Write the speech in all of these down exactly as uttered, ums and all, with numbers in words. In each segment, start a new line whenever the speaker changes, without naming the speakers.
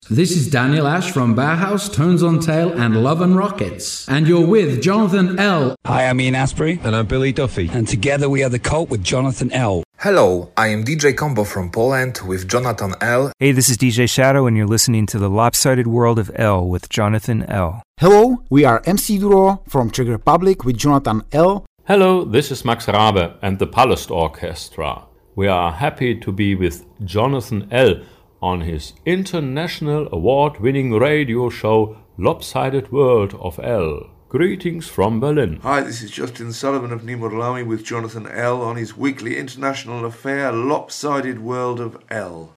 This is Daniel Ash from Bauhaus, Tones on Tail and Love and Rockets. And you're with Jonathan L.
Hi, I'm Ian Asprey.
And I'm Billy Duffy.
And together we are The Cult with Jonathan L.
Hello, I am D J Combo from Poland with Jonathan L.
Hey, this is D J Shadow and you're listening to The Lopsided World of L with Jonathan L.
Hello, we are M C Duro from Czech Republic with Jonathan L.
Hello, this is Max Rabe and the Palast Orchestra. We are happy to be with Jonathan L. on his international award-winning radio show Lopsided World of L. Greetings from Berlin.
Hi, this is Justin Sullivan of Nimur Lami with Jonathan L. on his weekly international affair Lopsided World of L.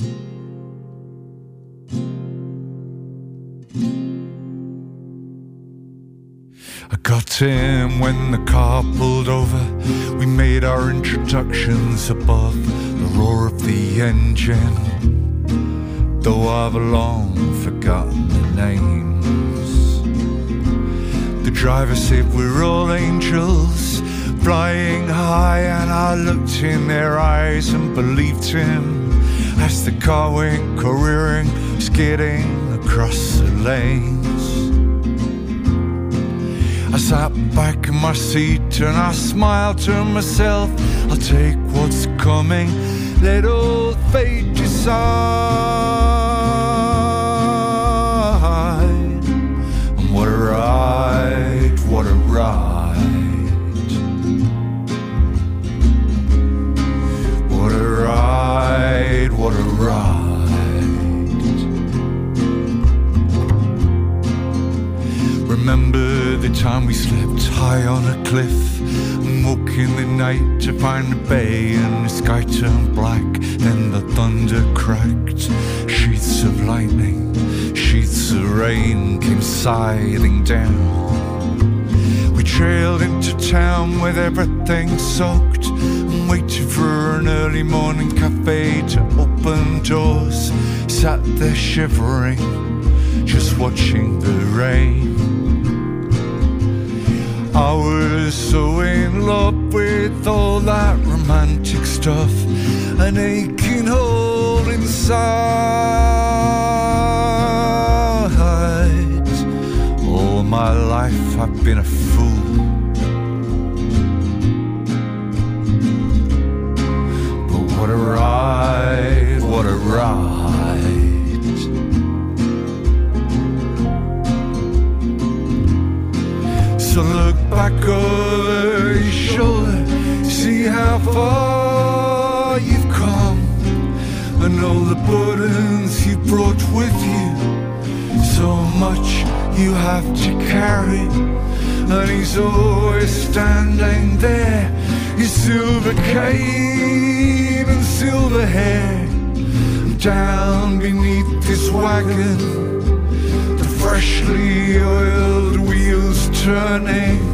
I got him when the car pulled over. We made our introductions above the roar of the engine, though I've long forgotten the names. The driver said we're all angels flying high, and I looked in their eyes and believed him as the car went careering, skidding across the lanes. I sat back in my seat and I smiled to myself. I'll take what's coming, let old fate decide. And what a ride, what a ride. What a ride, what a ride. Remember the time we slept high on a cliff and woke in the night to find the bay and the sky turned black. Then the thunder cracked, sheets of lightning, sheets of rain came scything down. We trailed into town with everything soaked and waited for an early morning cafe to open doors. Sat there shivering, just watching the rain. I was so in love with all that romantic stuff, an aching hole inside. All my life I've been a fool, but what a ride, what a ride. So look back over your shoulder, see how far you've come, and all the burdens you brought with you. So much you have to carry, and he's always standing there, his silver cane and silver hair. Down beneath this wagon, the freshly oiled wheels turning.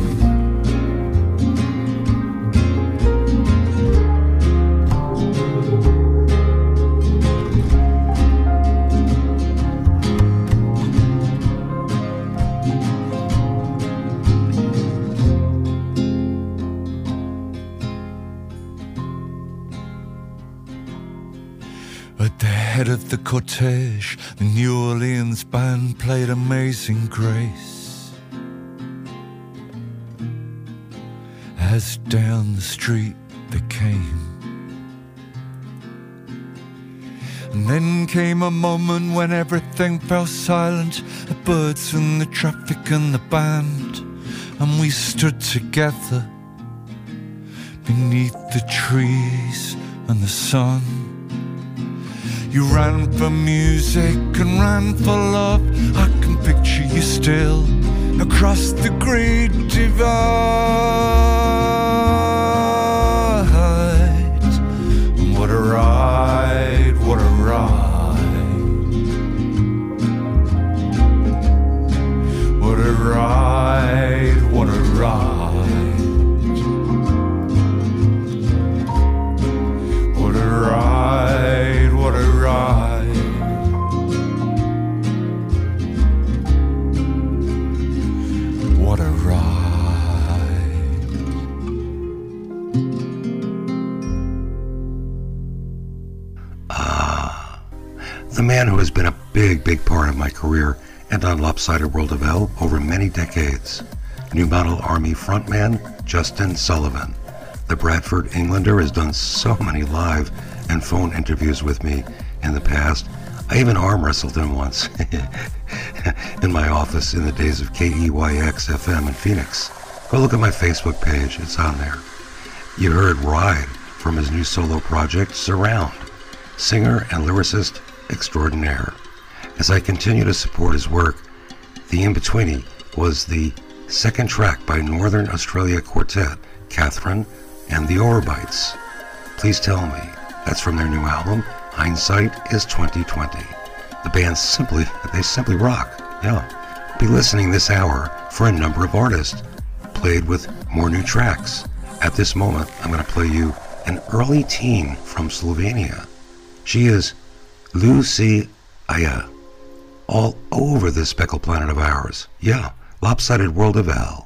At the head of the cortege, the New Orleans band played Amazing Grace. As down the street they came, and then came a moment when everything fell silent, the birds and the traffic and the band, and we stood together beneath the trees and the sun. You ran for music and ran for love. I can picture you still across the great divide. And what a ride, what a ride. What a ride, what a ride. What a ride, what a ride. What a ride.
Ah, the man who has been a big,
big part of my career and on Lopsided World of L over many decades. New Model Army frontman Justin Sullivan. The Bradford Englander has done so many live and phone interviews with me in the past. I even arm wrestled him once in my office in the days of K E Y X F M in Phoenix. Go look at my Facebook page, it's on there. You heard Ride from his new solo project, Surround, singer and lyricist extraordinaire. As I continue to support his work, The In-Betweenie was the second track by Northern Australia quartet, Catherine and the Orbites. Please Tell Me. That's from their new album, Hindsight is twenty twenty. The band simply, they simply rock, yeah. Be listening this hour for a number of artists, played with more new tracks. At this moment, I'm going to play you an early teen from Slovenia. She is Lucy Aya, all over this speckled planet of ours. Yeah, Lopsided World of L.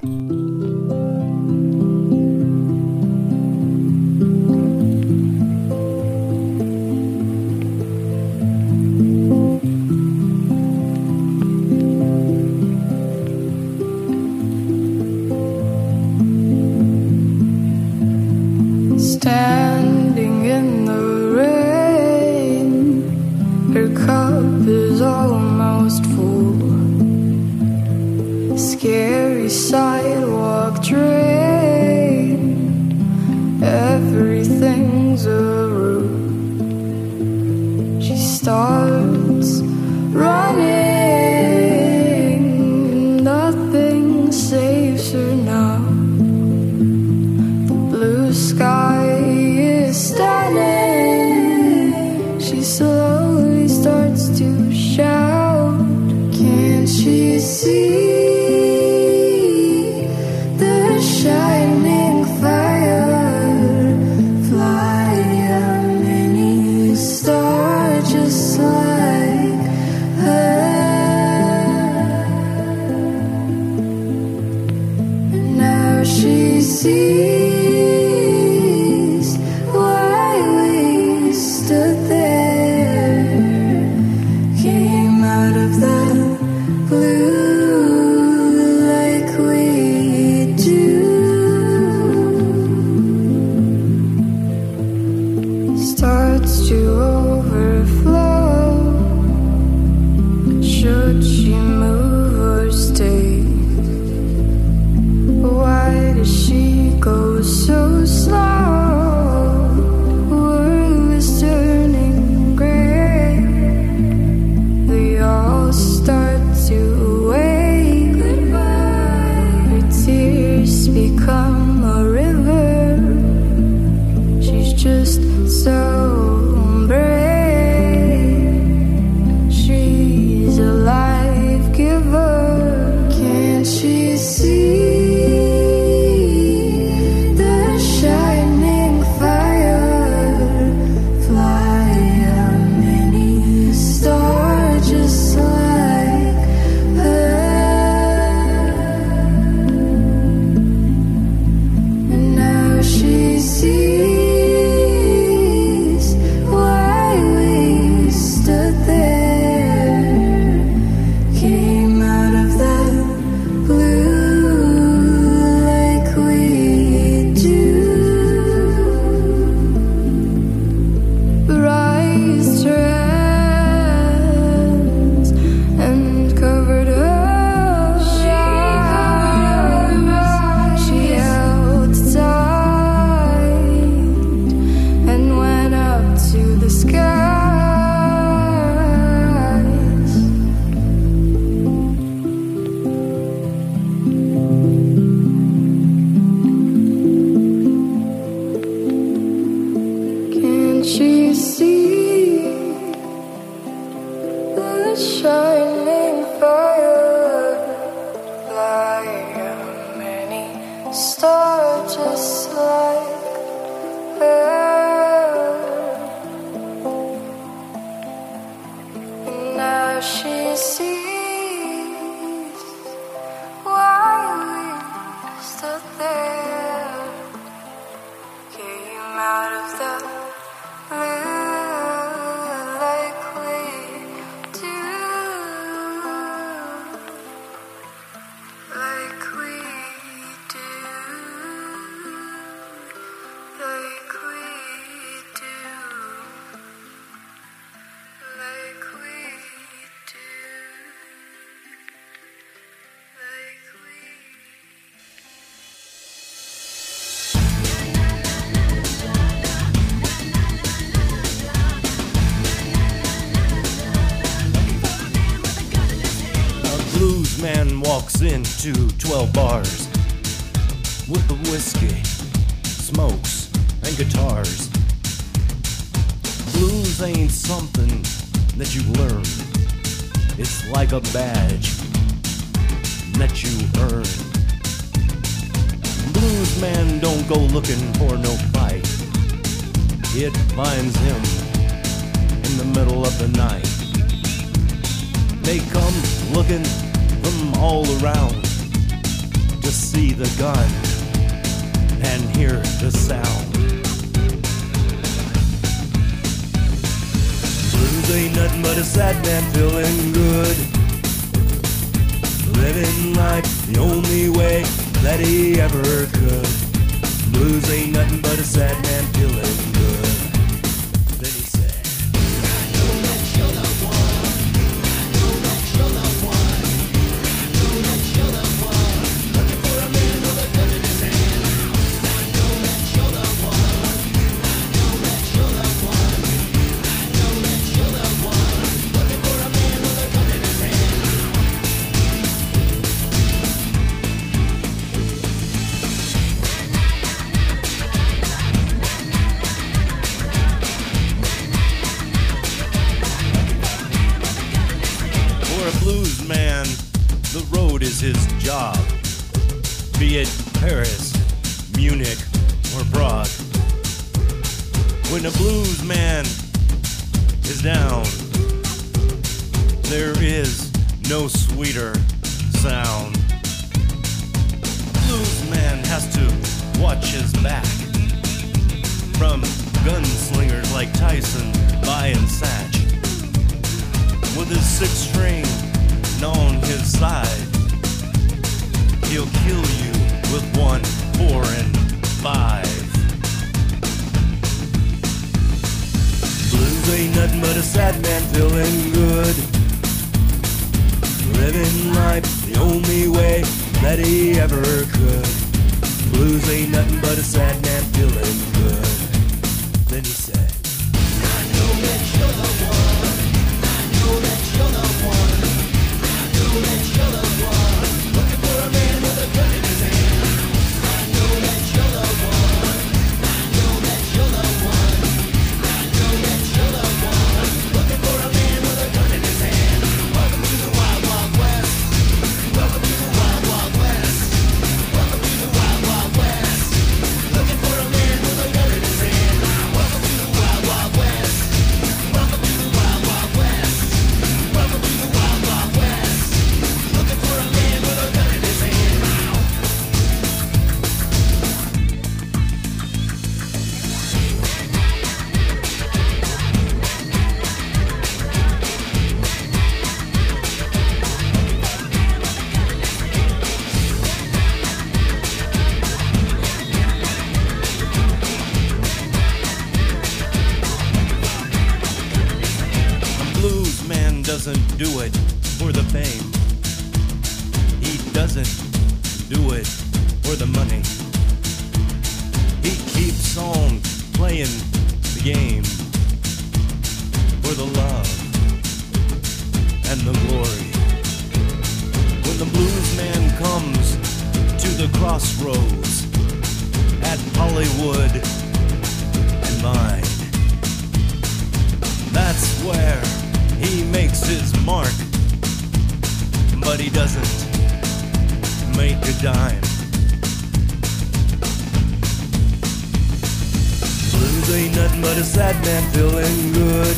Standing in the rain, her cup is almost full. Scary sidewalk train, everything's a rout. She starts running, nothing saves her now. The blue sky stunning. She slowly starts to shout. Can't she see the shining firefly? A mini star just like her. And now she sees
Like we do. man walks into twelve bars with the whiskey, smokes, and guitars. Blues ain't something that you learn. It's like a badge that you earn. Blues man don't go looking for no fight. It finds him in the middle of the night. They come looking from all around to see the gun and hear the sound. Blues ain't nothing but a sad man feeling good, living life the only way that he ever could. Blues ain't nothing but a sad man feeling good. Then he said, I know that you're the one. I know that you're the one. I know that you're the one. Looking for a man with a gun in his hand. I know that you're the one. I know that you're the one. I know that you're the one. Looking for a man with a gun in his hand. For a blues man, the road is his job. Be it Paris, Munich, or Prague. When a blues man is down, there is no sweeter sound. Blues man has to watch his back from gunslingers like Tyson, By and Satch. With his six string on his side, he'll kill you with one, four, and five. Blues ain't nothing but a sad man feeling good, living life the only way that he ever could. Blues ain't nothing but a sad man feeling good. Then he said, I know that you're the one. I know that you're the one. I know that you're the one. Looking for a man with a gun in his hand. I know that you're the one. I know that you're the one. I know that you're the one. Looking for a man with a gun in his hand. Welcome to the Wild Wild West. Welcome to the Wild Wild West. Welcome to the Wild Wild West. Looking for a man with a gun in his hand. Welcome to the Wild Wild West. Welcome to the Wild Wild West. Welcome to the Wild Wild West. Looking for a man with a gun in his hand. A blues man doesn't do it for the fame. He doesn't do it for the money. He keeps on playing the game for the love and the glory. When the blues man comes to the crossroads at Hollywood and Vine, that's where he makes his mark, but he doesn't make a dime. Blues ain't nothing but a sad man feeling good,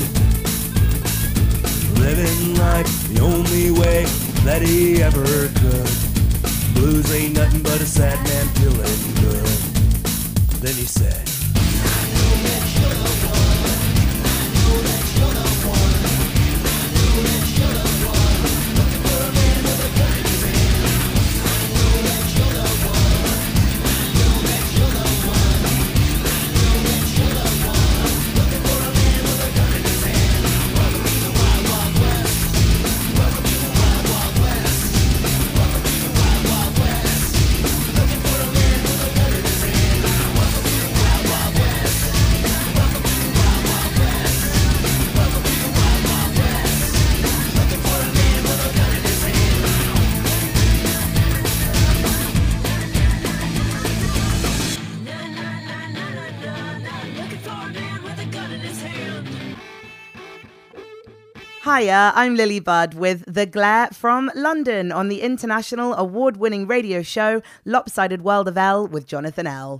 living life the only way that he ever could. Blues ain't nothing but a sad man feeling good. Then he said, I know that you're the one. I know that you're the one. I know that you're the one. Looking for a man with a gun in his hand. I know that you're the one. I know that you're the one. I know that you're the one. Looking for a man with a gun in his hand. Welcome to the Wild Wild West. Welcome to the Wild Wild West. Welcome to the Wild Wild West. Looking for a man with a gun in his hand. Welcome to the Wild Wild West. Welcome to
Hiya, I'm Lily Budd with The Glare from London on the international award-winning radio show Lopsided World of L with Jonathan L.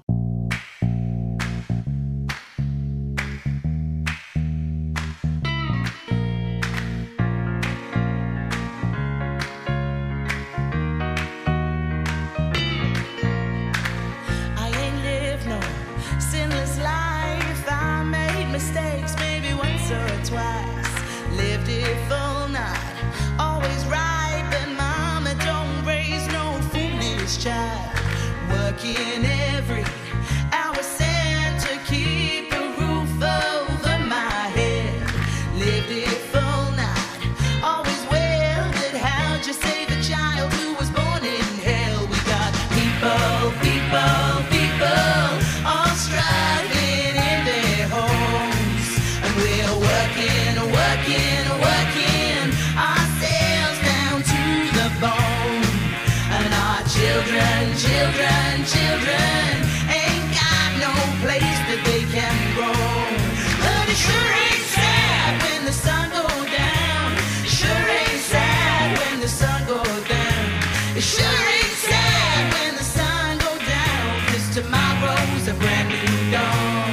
Mistakes, maybe once or twice. Lived it full night, always right. But mama don't raise no foolish child. Working every hour sent to keep a roof over my head. Lived it full night, always wondered how'd you save a child who was born in hell. We got people, people, people all struggling in their homes. We're working, working, working ourselves down to the bone. And our children, children, children ain't got no place that they can roam. But it sure ain't sad when the sun goes down. It sure ain't sad when the sun goes down. It sure ain't sad when the sun goes down. 'Cause tomorrow's a brand new dawn.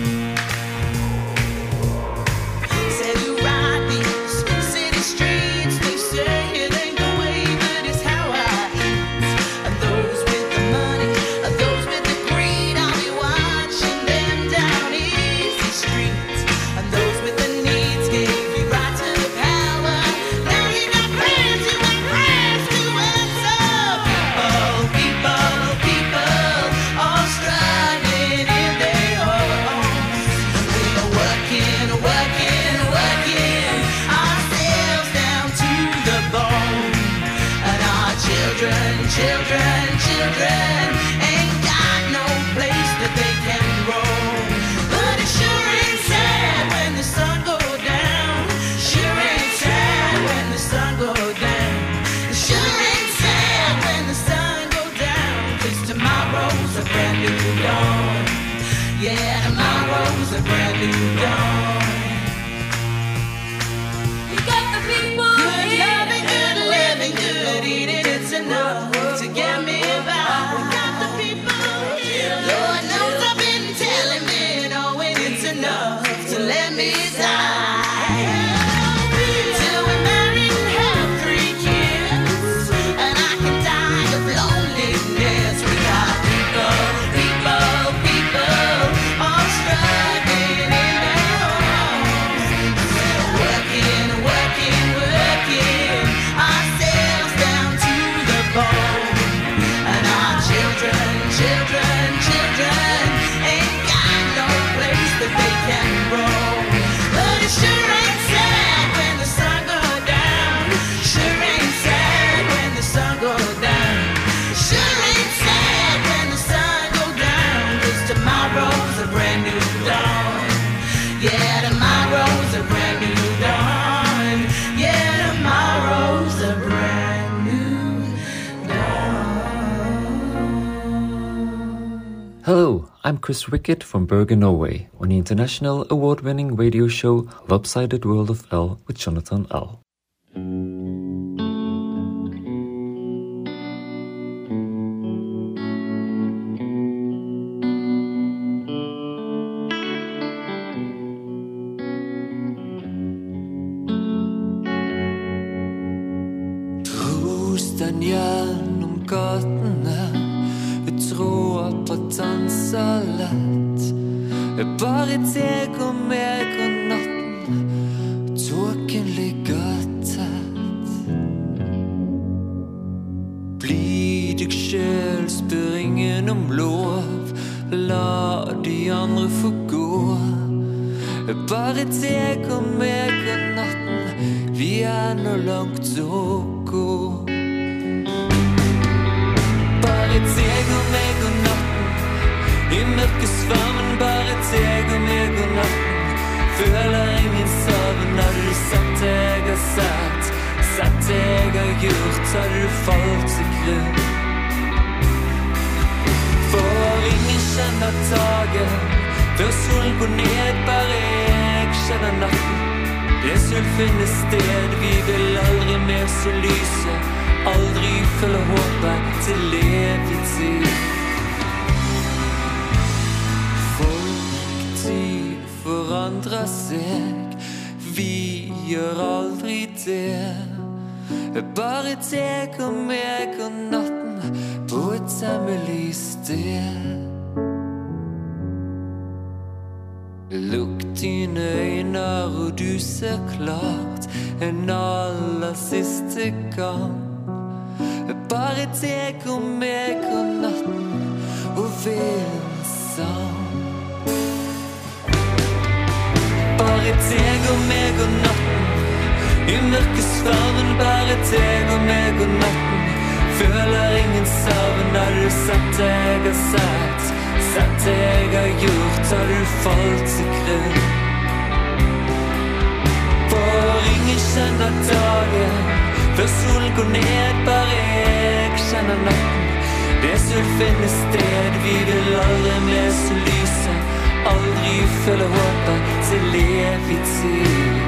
Children, children ain't got no place that they can roam. But it sure ain't sad when the sun goes down. Sure ain't sad when the sun goes down. It sure ain't sad when the sun goes down. 'Cause tomorrow's a brand new dawn. Yeah, tomorrow's a brand new dawn. You got the people good loving, good living, good eating, it's enough to get me by. We got the people here. Lord knows I've been telling me, knowing it's enough to let me die. Till we're married and have three kids, and I can die of loneliness. We got people, people, people all struggling in their homes. We're working, working, working ourselves down to the bone. Children, children, children ain't got no place that they can roam. But it sure ain't sad when the sun goes down. Sure ain't sad when the sun goes down. Sure ain't sad when the sun goes down. 'Cause tomorrow's a brand new dawn. Yeah, tomorrow's a brand new dawn. Yeah, tomorrow's a brand new dawn.
Hello, I'm Chris Rickett from Bergen, Norway, on the international award-winning radio show Lopsided World of L with Jonathan L.
Trosten gjennom gatene, jeg tror på å danse lett. Jeg bare teg og meg og natten, tåken ligger tett. Bli deg selv, spør ingen om lov, la de andre få gå. Jeg bare teg og meg og natten, vi er nå langt å gå. Bare teg og meg og natten, i mørkesvarmen. Bare teg og meg og natten, føler ingen savn. Hadde du sett det jeg har sett, sett det jeg har gjort, hadde du falt til grunn. For ingen kjenner dagen, før solen går ned. Bare jeg kjenner natten, Det skulle finne sted, vi vil aldri mer se lyset, aldri følge håpet til evig tid. Folk, tid forandrer seg, vi gjør aldri det. Bare tek og meg og natten på et hemmelig sted. Lukk dine øyne og du ser klart en aller siste gang. Bare tek og meg og natten og vind sang. Bare tek og meg og natten i mørkesfarven. Bare tek og meg og natten, føler ingen savn. Har du sett det jeg har sagt, sett det jeg har gjort, har du falt i grunn. For ingen kjenner dagen før solen går ned, bare jeg kjenner natten. Det skulle finne sted, vi vil aldri mer se lyset, aldri følge håpet til evig tid.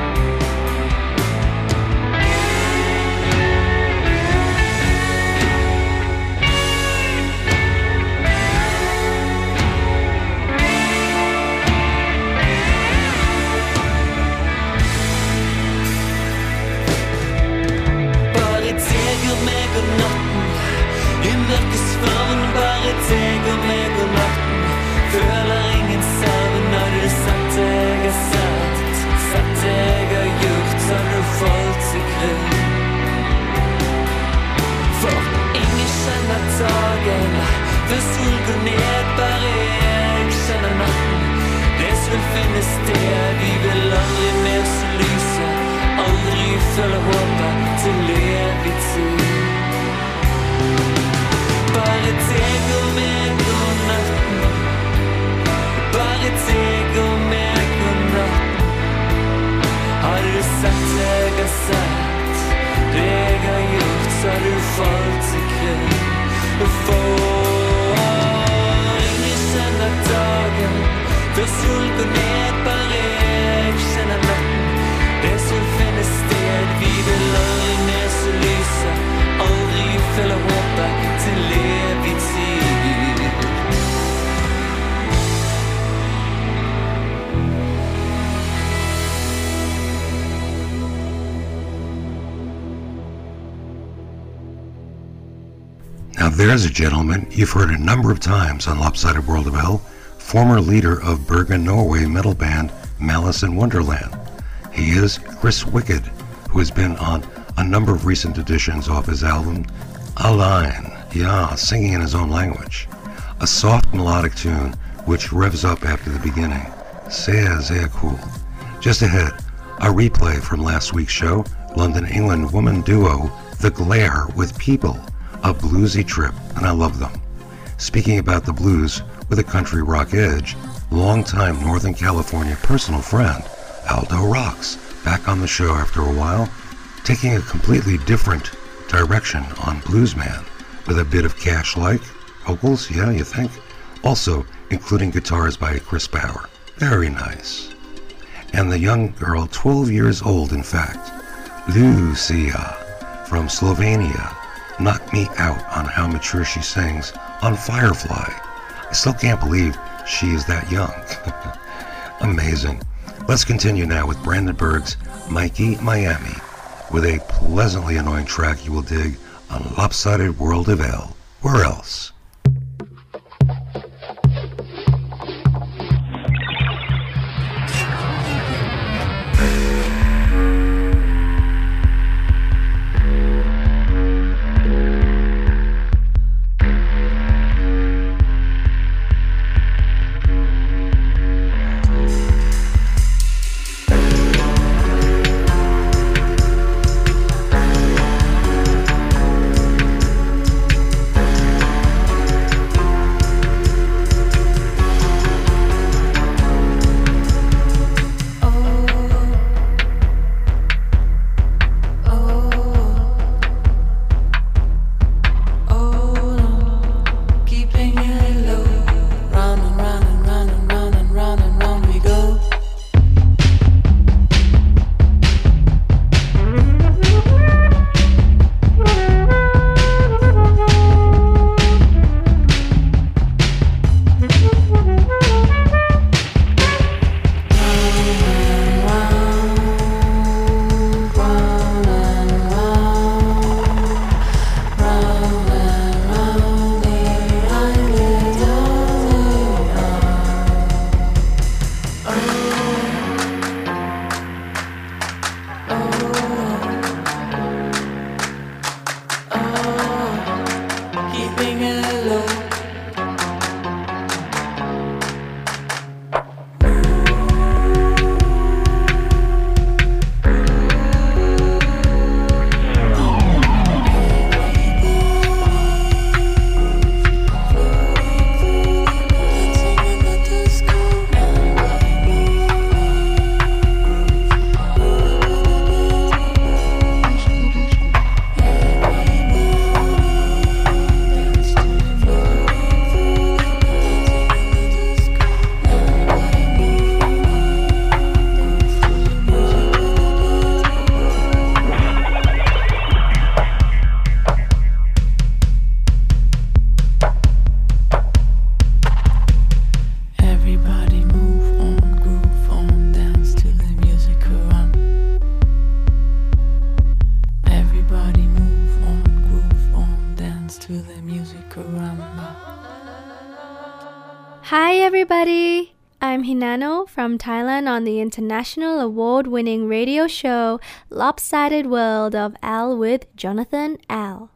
I mørkesfarven, bare teg og meg og natten, føler ingen savn. Har du sett det jeg har sett, sett det jeg har gjort, har du falt i grunn. For ingen kjenner dagen før sol går ned, bare jeg kjenner natten. Det skulle finne sted, vi vil aldri mer se lyset, aldri følge håpet til evig tid. Bare teg og meg og natten, bare teg og meg og natten. Har du sett det jeg har sett, det jeg har gjort, så har du falt i grunn. For ingen kjenner dagen før sol går ned, bare jeg kjenner natten. Det skulle finne sted, vi vil aldri mer se lyset, aldri følge håpet til evig tid.
Now there's a gentleman you've heard a number of times on Lopsided World of L, former leader of Bergen, Norway metal band Malice in Wonderland. He is Chris Wicked, who has been on a number of recent editions off his album Align, yeah, singing in his own language. A soft melodic tune which revs up after the beginning. Sehr, sehr cool. Just ahead, a replay from last week's show, London, England woman duo The Glare with People, a bluesy trip, and I love them. Speaking about the blues with a country rock edge, longtime Northern California personal friend, Aldo Rocks, back on the show after a while, taking a completely different direction on Bluesman, with a bit of Cash-like vocals, yeah, you think? Also, including guitars by Chris Bauer. Very nice. And the young girl, twelve years old in fact, Lucia, from Slovenia, knocked me out on how mature she sings on Firefly. I still can't believe she is that young. Amazing. Let's continue now with Brandon Berg's Mikey Miami, with a pleasantly annoying track you will dig on Lopsided World of L. Where else?
Hi everybody! I'm Hinano from Thailand on the international award-winning radio show Lopsided World of L with Jonathan L.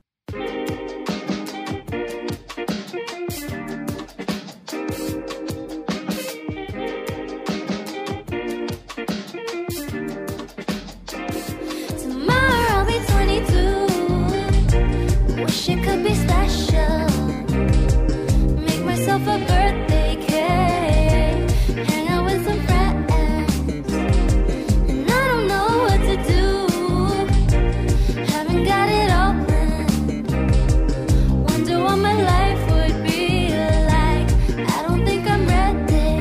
Tomorrow I'll be twenty-two. Wish it could be special. Make myself a birthday cake. Hang out with some friends. And I don't know what to do. Haven't got it all planned. Wonder what my life would be like. I don't think I'm ready.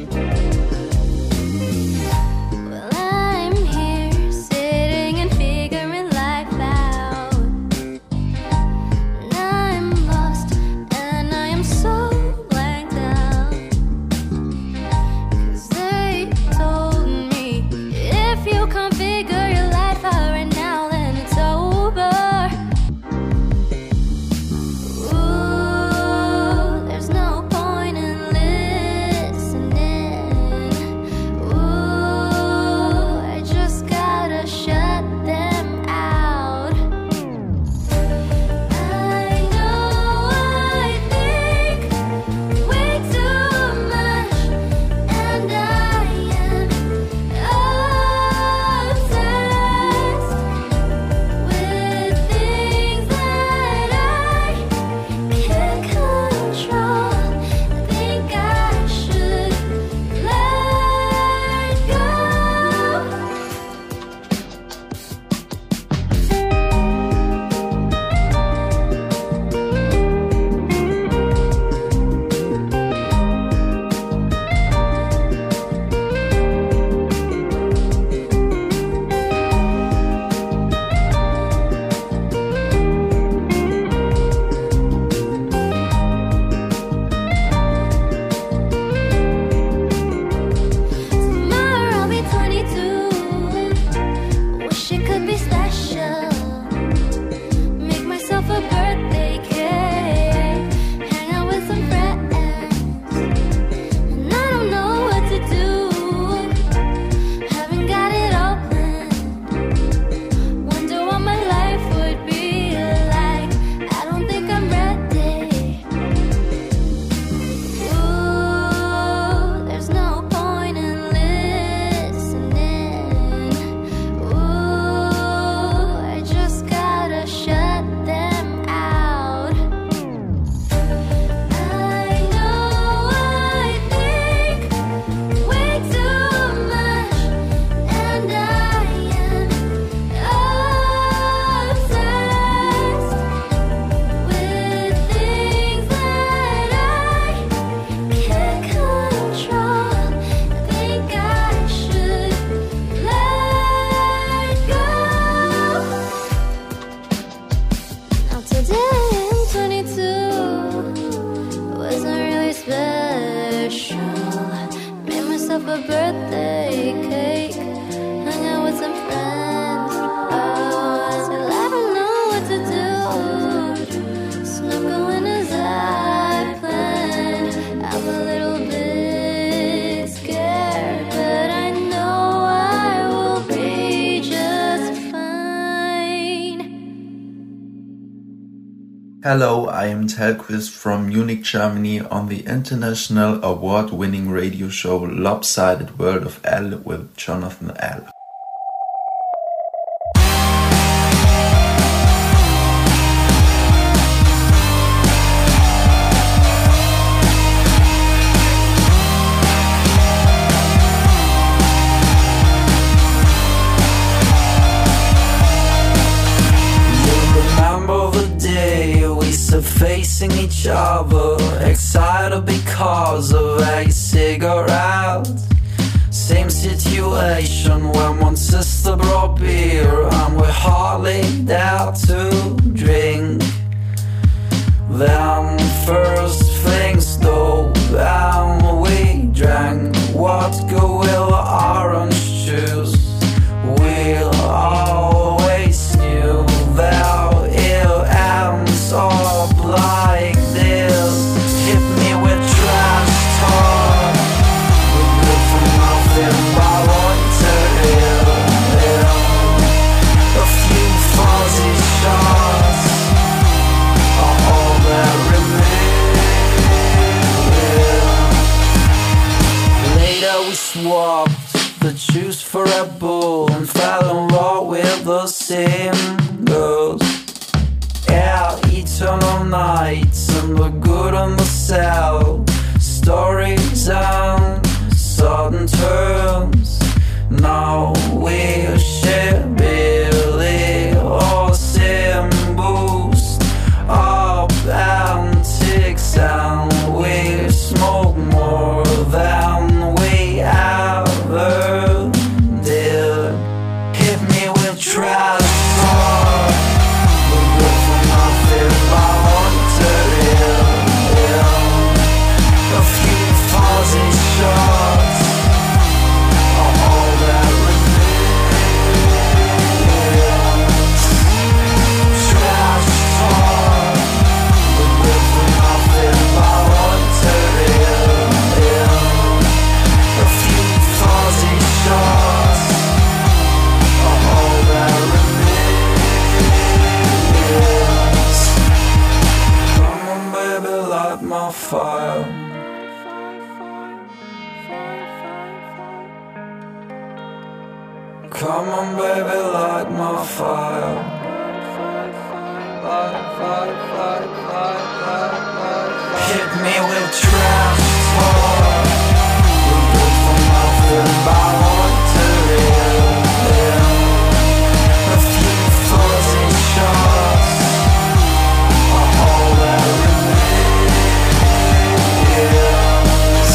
Well, I'm here sitting and figuring life out. And I'm lost and I am so blanked out. 'Cause they told me if you can't figure your life out right now, then it's over. Ooh, there's no point in listening. Ooh, I just gotta shut them out. I know I think way too much, and I am obsessed with things that I can't control. I think I should let go. Tomorrow I'll be twenty-two. Wish it could be special. Make myself a birthday cake. Hang out with some friends. And I don't know what to do. Haven't got it all planned. Wonder what my life would be like. I don't think I'm ready. Ooh, there's no point in listening. Ooh, I just gotta shut them out. I know I think way too much, and I am obsessed with things that I can't control. I think I should let go. Now today I'm twenty-two. Wasn't really special. Made myself a birthday cake. Hung out with some friends. Oh, I still haven't know what to do. Snuck in as I planned. I'm a little bit scared, but I know I will be just fine.
Hello, I am Telquist from Munich, Germany on the international award-winning radio show Lopsided World of L with Jonathan L.
You remember the day we stood facing each other, excited because of a cigarette. Same situation when one sister brought beer and we hardly dared to drink. Then first things though, and we drank vodka with orange juice. We always knew that it ends up like this. Hit me with trash talk. the good and the sad. Stories on sudden turns. Now we share Billy or Sim boost up antics, and we smoke more than we ever did. Hit me with trash talk, but good for nothing. I wanted it. A few fuzzy shots are all that remains. Trash talk, but good for nothing. I wanted it. A few fuzzy shots are all that remains. Come on, baby, light my fire. Come on, baby, light my fire. Hit me with trash talk, we're good for nothing, but I want to live. A few fuzzy shots are all that remains.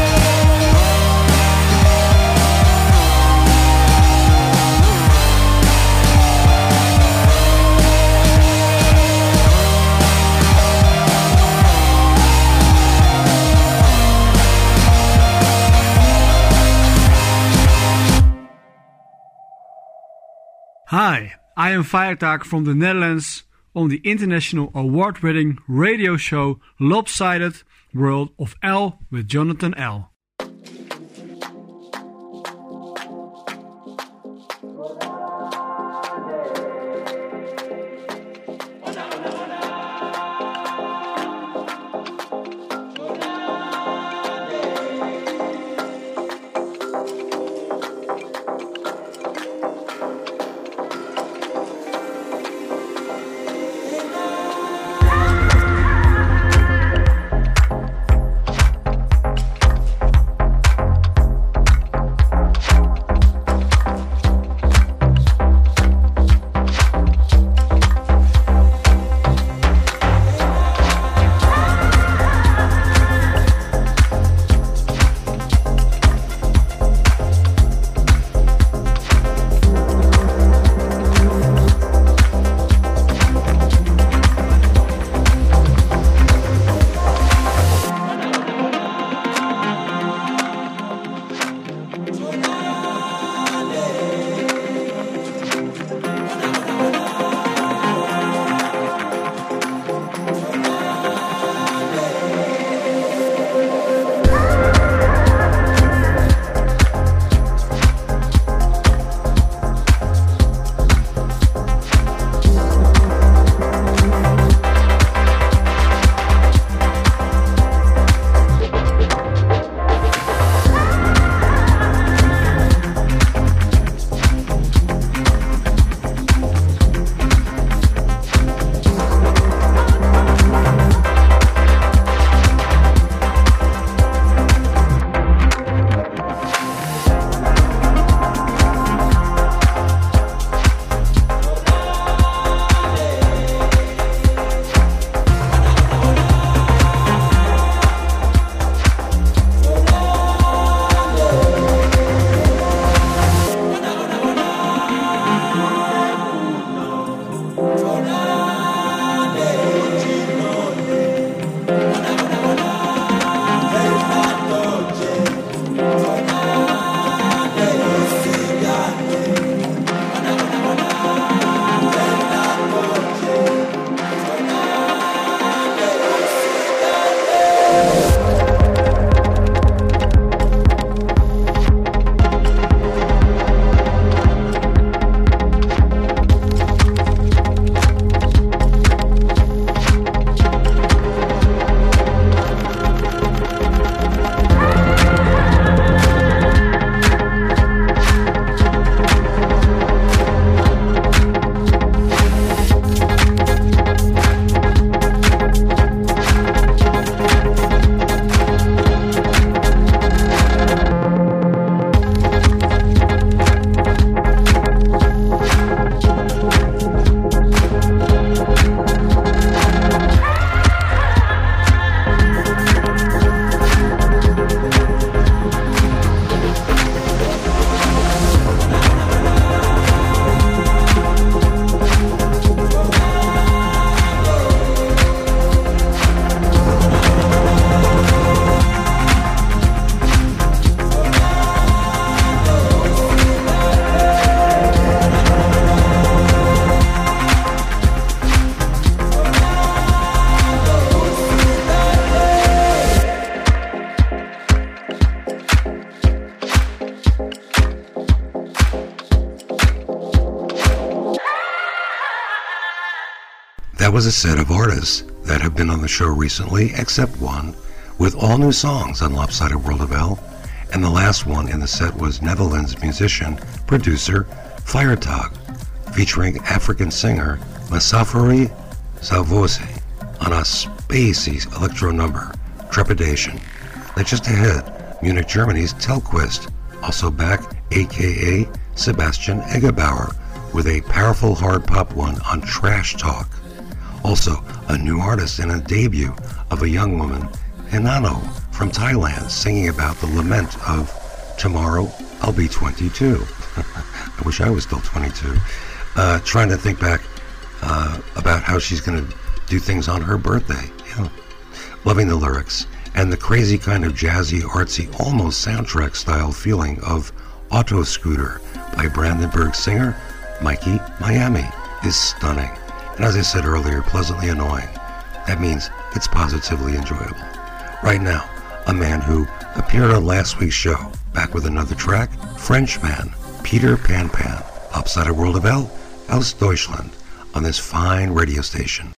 Hi, I am Feiertag from the Netherlands on the international award-winning radio show Lopsided World of L with Jonathan L.
That was a set of artists that have been on the show recently, except one, with all new songs on Lopsided World of L. And the last one in the set was Netherlands musician, producer, Feiertag, featuring African singer Masafari Salvosi on a spacey electro number, Trepidation. Then just ahead, Munich, Germany's Telquist, also back, aka Sebastian Eggebauer, with a powerful hard pop one on Trash Talk. Also, a new artist and a debut of a young woman, Hinano, from Thailand, singing about the lament of Tomorrow I'll Be twenty-two. I wish I was still twenty-two. Uh, trying to think back uh, about how she's going to do things on her birthday. Yeah. Loving the lyrics and the crazy kind of jazzy, artsy, almost soundtrack style feeling of Auto Scooter by Brandenburg singer Mikey Miami is stunning. And as I said earlier, pleasantly annoying. That means it's positively enjoyable. Right now, a man who appeared on last week's show, back with another track, Frenchman, Peter Pan Pan, Lopsided World of L, aus Deutschland, on this fine radio station.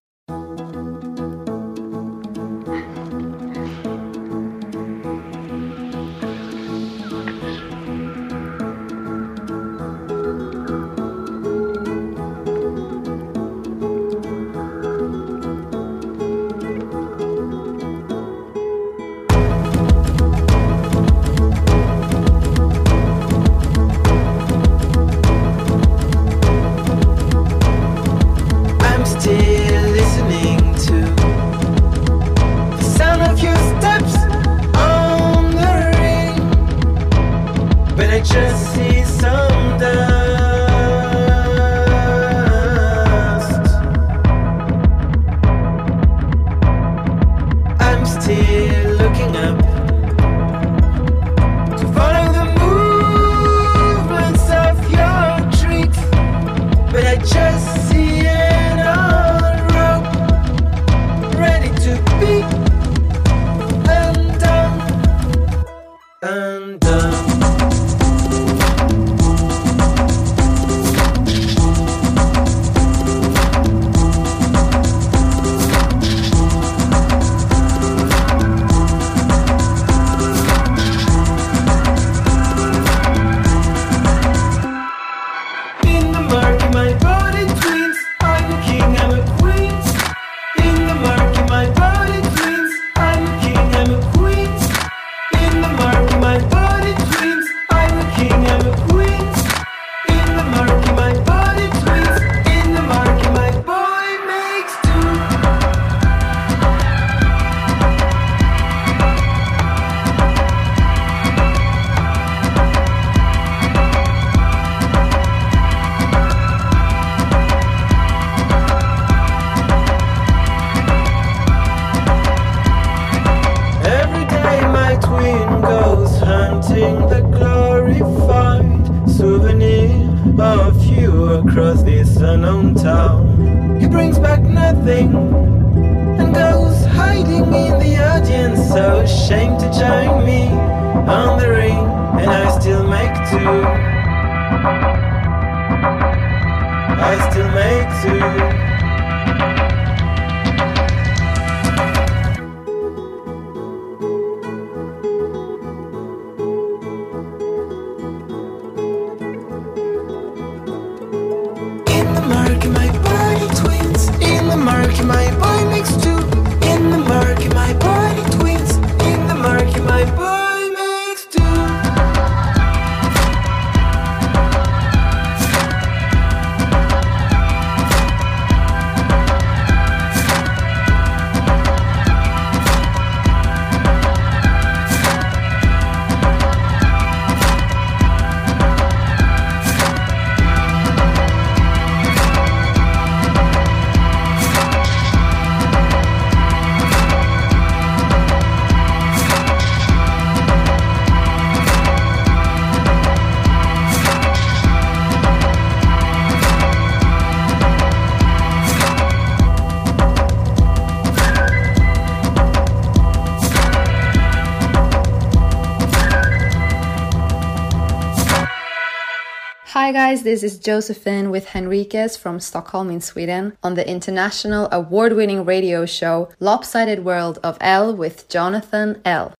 Hi guys, this is Josephine with Henriquez from Stockholm in Sweden on the international award-winning radio show Lopsided World of L with Jonathan L.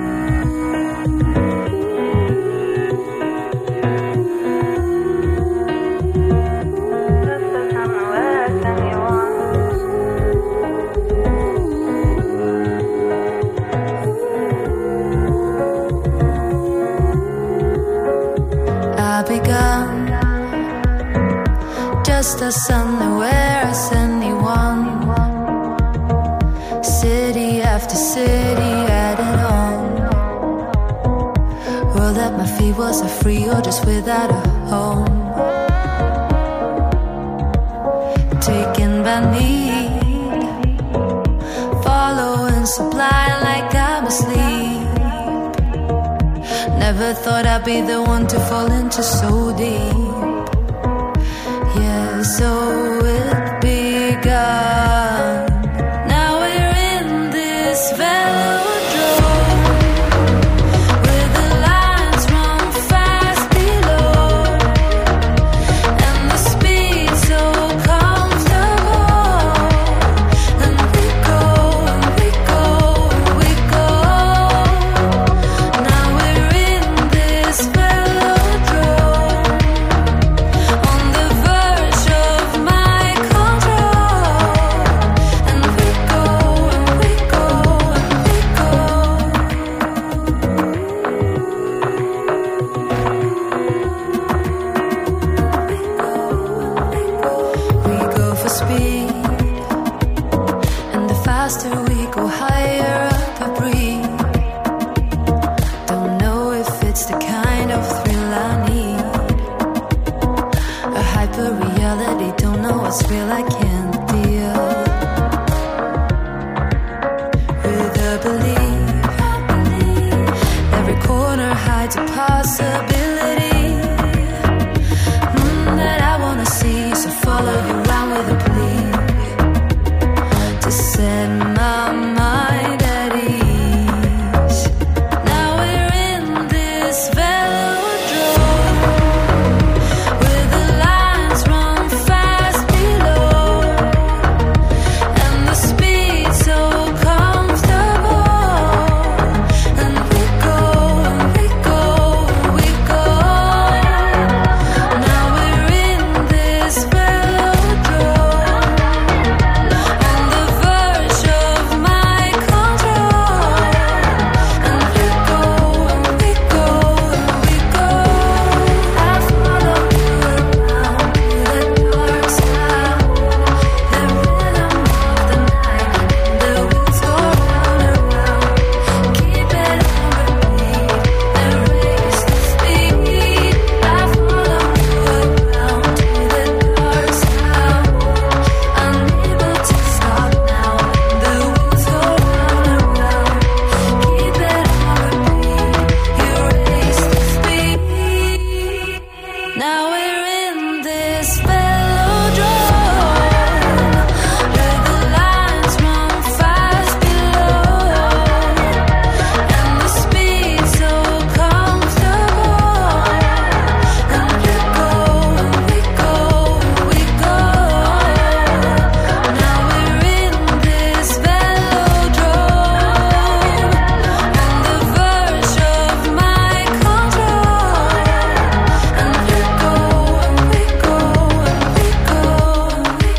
I begun just as unaware as anyone. City after city added on. World at my feet, was I free or just without a home? Taken by need, following sublime like I'm asleep. Never thought I'd be the one to fall into so deep. Yeah, so it begun. Now we're in this velodrome where the lines run fast below, and the speed so comfortable. And we go, and we go, and we go. Now we're in this velodrome on the verge of my control. And we go, and we go, and we go. We go for speed, and the faster we go higher up I breathe. Don't know if it's the kind of thrill I need. A hyper reality, don't know what's real, I can't deal with a belief. Every corner hides a possibility mm, that I wanna see. So follow you around with a plea to set my mind at ease. Now we're in this velodrome where the lines run fast below, and the speed so comfortable. And we go, and we go, and we go. Now we're in this velodrome on the verge of my control. And we go, and we go, and we go. I follow you around the dark side, the rhythm of the night, the woods go round and round. Keep it on repeat and raise the speed. I follow you around the dark side, unable to stop now. The woods go round and round. Keep it on repeat, you raise the speed. Now we're in this velodrome where the lines run fast below, and the speed so comfortable. And we go, and we go, and we go. Now we're in this velodrome on the verge of my control. And we go, and we go, and we go, and we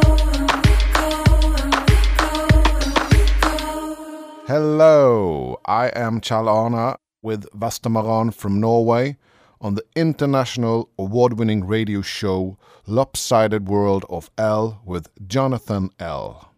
Hello, I am Charles Arna with Vastamaran from Norway on the international award-winning radio show Lopsided World of L with Jonathan L.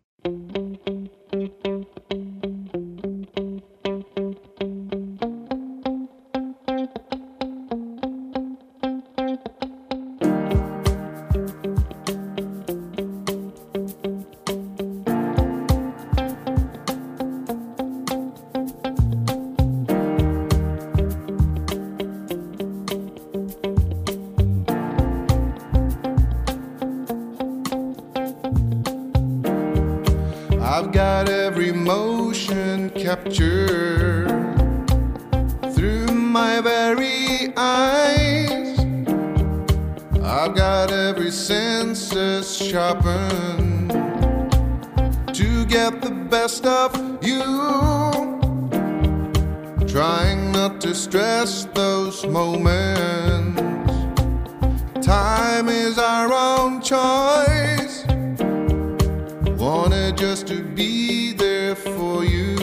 I've got every motion captured through my very eyes. every senses sharpened to get the best of you. Trying not to stress those moments. Time is our own choice. Wanted just to be there for you.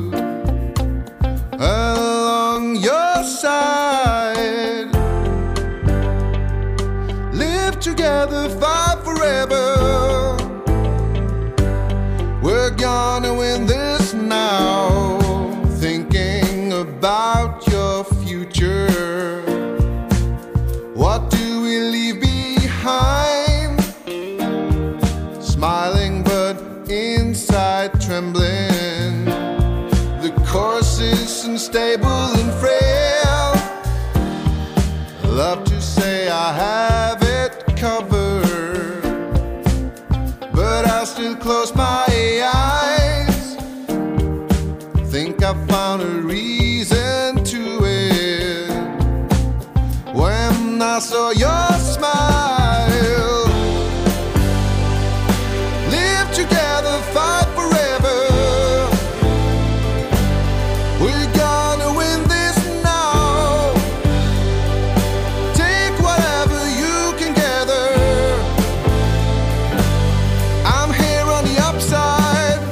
Along your side. Live together, fight forever. We're gonna win this now. Thinking about your future. What do we leave behind? Smiling but inside trembling. The course is unstable and frail. Love to say I have it covered, but I still close my eyes. Think I found a reason to it when I saw your smile. Live together, fight forever. We're gonna win this now. Take whatever you can gather. I'm here on the upside.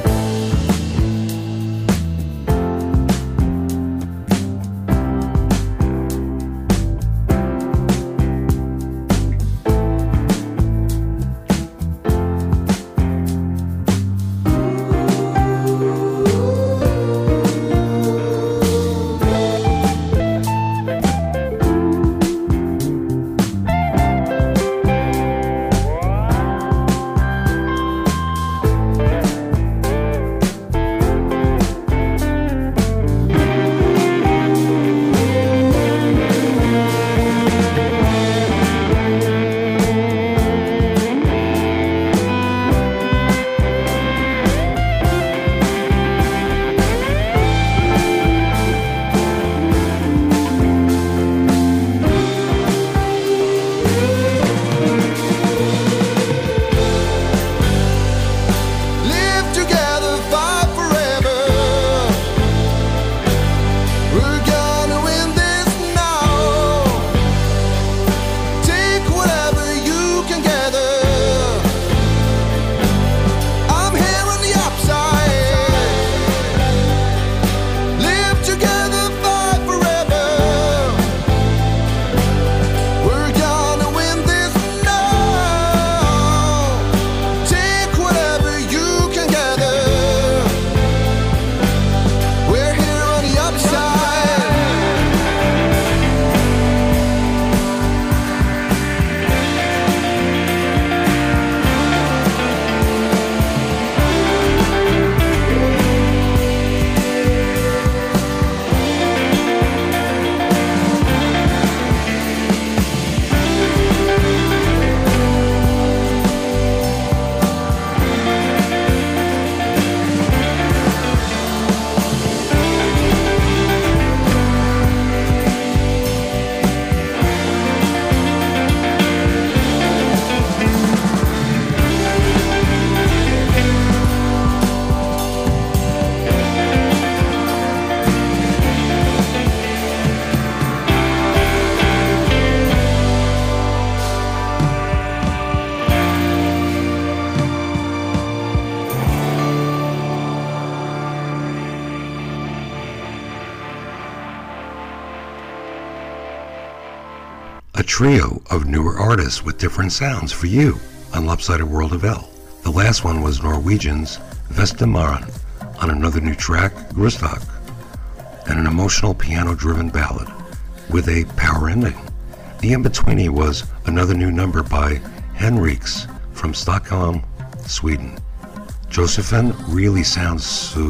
A trio of newer artists with different sounds for you on Lopsided World of L. The last one was Norwegian's Vestamaran on another new track, Grustak, and an emotional piano-driven ballad with a power ending. The in-betweenie was another new number by Henriks from Stockholm, Sweden. Josephine really sounds so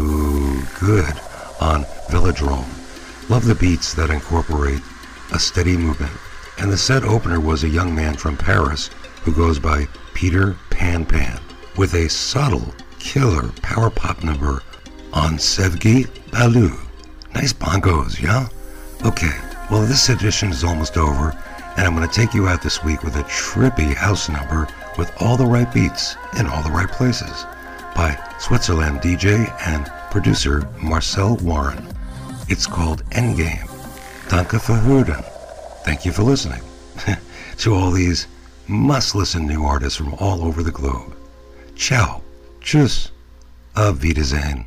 good on Velodrome. Love the beats that incorporate a steady movement. And the set opener was a young man from Paris who goes by Peter Pan Pan with a subtle, killer power pop number on Sevgi Balu. Nice bongos, yeah? Okay, well this edition is almost over, And I'm going to take you out this week with a trippy house number with all the right beats in all the right places by Switzerland D J and producer Marcel Warren. It's called Endgame. Danke für Hören. Thank you for listening to all these must-listen new artists from all over the globe. Ciao. Tschüss. Auf Wiedersehen.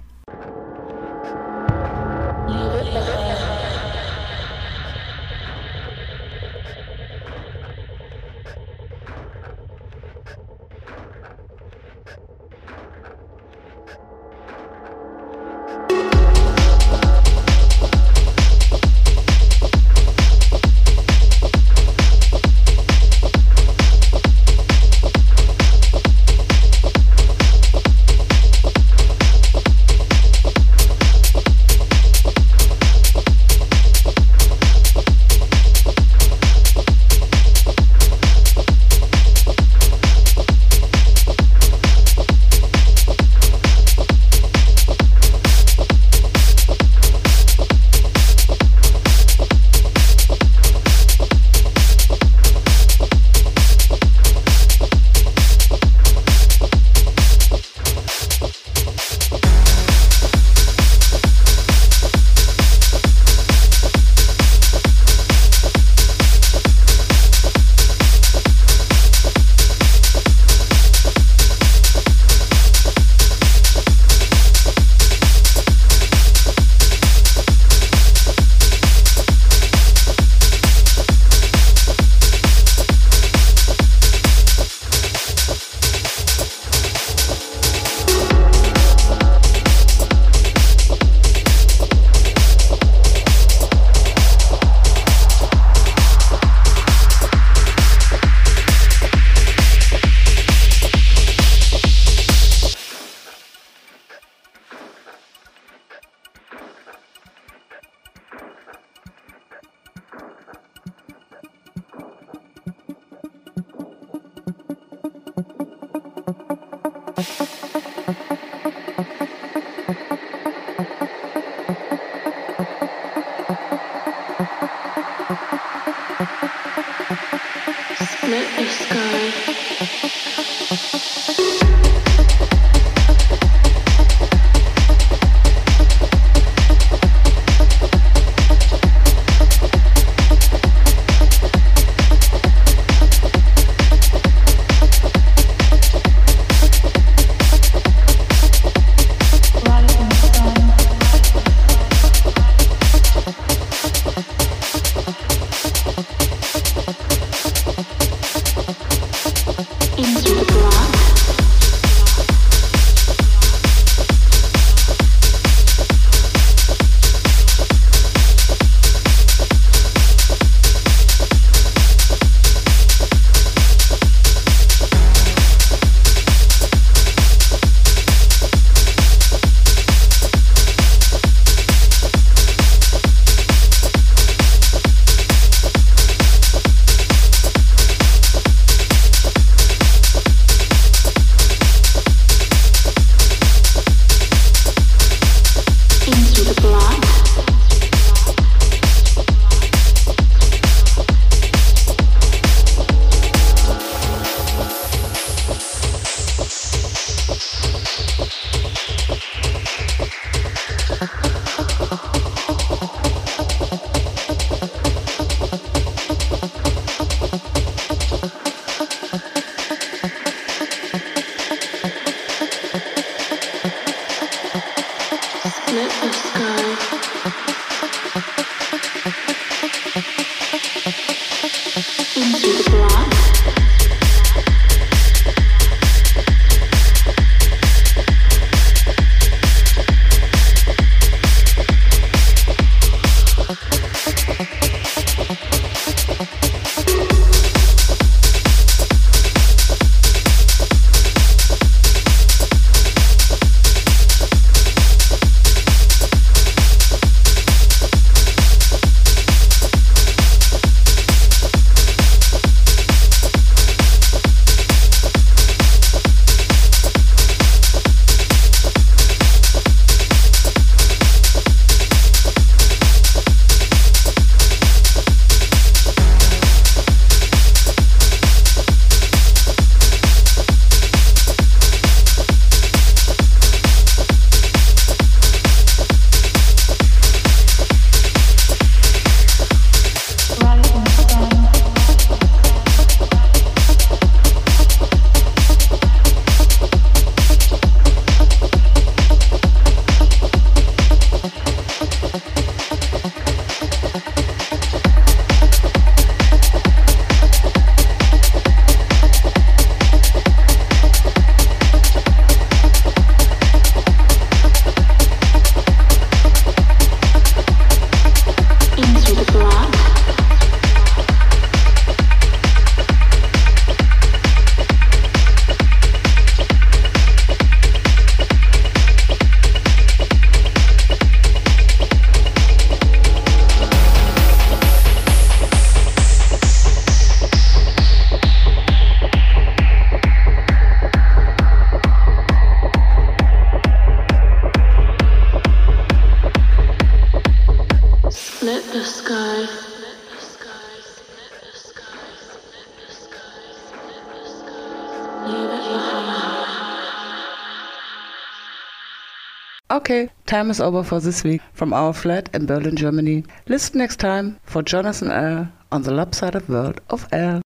Okay, time is over for this week from our flat in Berlin, Germany. Listen next time for Jonathan L. on the Lopsided World of L.